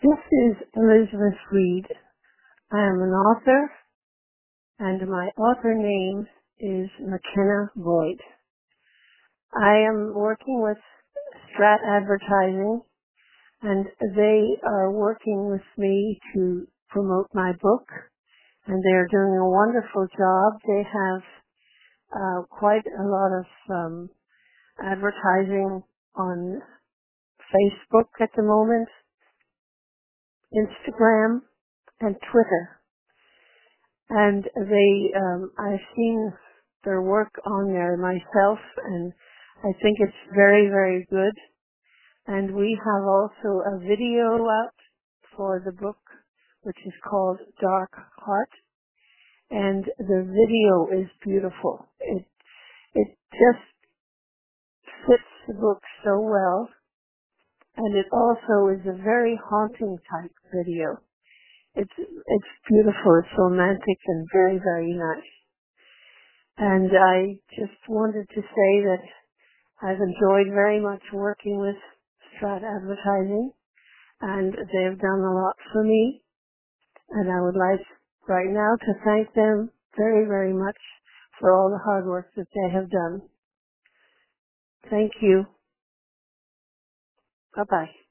This is Elizabeth Reed. I am an author, and my author name is McKenna Boyd. I am working with Strat Advertising, and they are working with me to promote my book, and they're doing a wonderful job. They have quite a lot of advertising on Facebook at the moment, Instagram, and Twitter. And I've seen their work on there myself, and I think it's very, very good. And we have also a video out for the book, which is called Dark Heart, and the video is beautiful. It just fits the book so well, and it also is a very haunting type video. It's beautiful, it's romantic and very, very nice. And I just wanted to say that I've enjoyed very much working with Strat Advertising, and they've done a lot for me. And I would like right now to thank them very, very much for all the hard work that they have done. Thank you. Bye-bye.